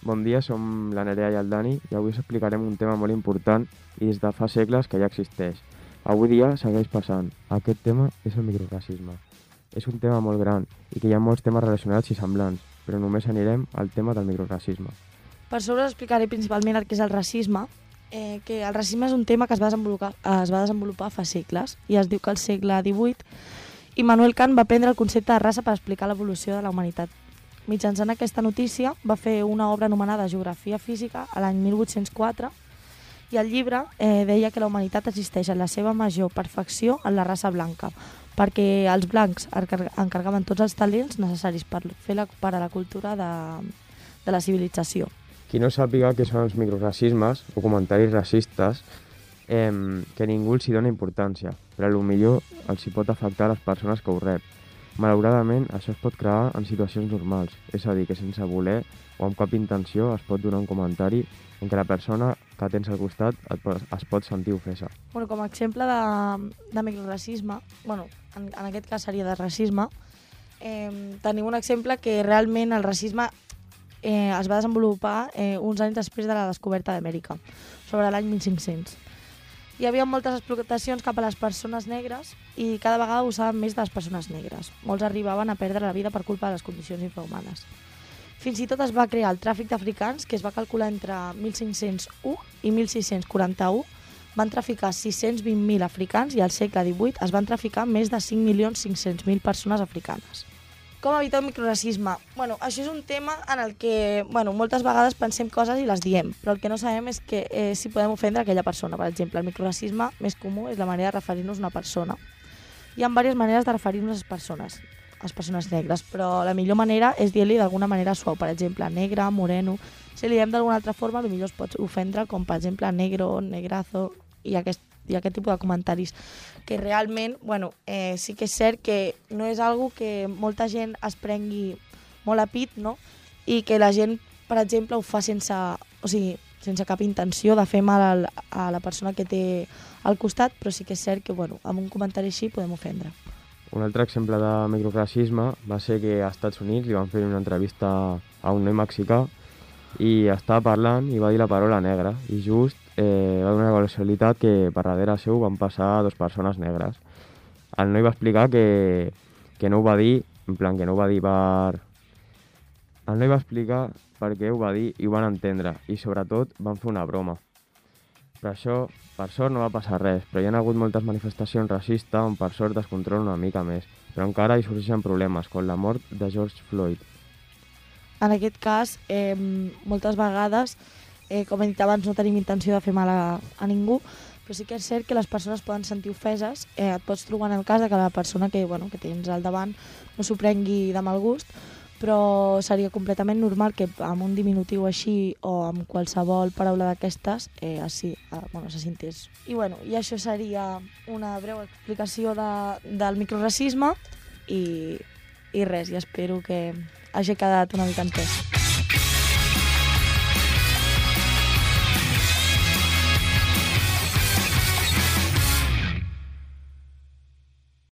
Bon dia, som la Nerea i el Dani i avui us explicarem un tema molt important i des de fa segles que ja existeix. Avui dia segueix passant. Aquest tema és el microracisme. És un tema molt gran i que hi ha molts temes relacionats i semblants, però només anirem al tema del microracisme. Per sobre us explicaré principalment el que és el racisme, que el racisme és un tema que es va desenvolupar fa segles i es diu que al segle XVIII Immanuel Kant va prendre el concepte de raça per explicar l'evolució de la humanitat. Mitjançant aquesta notícia va fer una obra anomenada Geografia Física a l'any 1804 i el llibre deia que la humanitat existeix en la seva major perfecció en la raça blanca, perquè els blancs encarregaven tots els talents necessaris per fer per a la cultura de la civilització. Qui no sàpiga què són els microracismes o comentaris racistes, que ningú els hi dona importància, però potser els hi pot afectar a les persones que ho rep. Malauradament, això es pot crear en situacions normals, és a dir, que sense voler o amb cap intenció es pot donar un comentari en què la persona que tens al costat es pot sentir ofesa. Com a exemple de microracisme, en aquest cas seria de racisme, tenim un exemple que realment el racisme es va desenvolupar uns anys després de la descoberta d'Amèrica, sobre l'any 1500. Hi havia moltes explotacions cap a les persones negres i cada vegada usaven més de les persones negres. Molts arribaven a perdre la vida per culpa de les condicions infrahumanes. Fins i tot es va crear el tràfic d'africans, que es va calcular entre 1501 i 1641. Van traficar 620.000 africans i al segle XVIII es van traficar més de 5.500.000 persones africanes. Com evitar el microracisme? Això és un tema en el que moltes vegades pensem coses i les diem, però el que no sabem és que si podem ofendre aquella persona. Per exemple, el microracisme més comú és la manera de referir-nos a una persona. Hi ha diverses maneres de referir-nos a les persones negres, però la millor manera és dir-li d'alguna manera suau, per exemple, negre, moreno. Si li diem d'alguna altra forma, potser es pot ofendre, com per exemple negro, negrazo i aquest tipus de comentaris, que realment, sí que és cert que no és algo que molta gent es prengui molt a pit, no? I que la gent, per exemple, ho fa sense cap intenció de fer mal a la persona que té al costat, però sí que és cert que, amb un comentari així podem ofendre. Un altre exemple de microracisme va ser que als Estats Units li van fer una entrevista a un noi mexicà i estava parlant i va dir la paraula negra i just va donar la casualitat que per darrere seu van passar dues persones negres. El noi va explicar que no ho va dir, en plan que no ho va dir per... El noi va explicar per què ho va dir i ho van entendre i sobretot van fer una broma. Per això, per sort no va passar res, però hi ha hagut moltes manifestacions racistes on per sort es controla una mica més, però encara hi sorgeixen problemes, com la mort de George Floyd. En aquest cas, moltes vegades, com he dit abans, no tenim intenció de fer mal a ningú, però sí que és cert que les persones poden sentir ofeses. Et pots trobar en el cas de que la persona que tens al davant no s'ho prengui de mal gust, però seria completament normal que amb un diminutiu així o amb qualsevol paraula d'aquestes se sintés. I això seria una breu explicació del microracisme i res, i espero que hagi quedat una mica entès.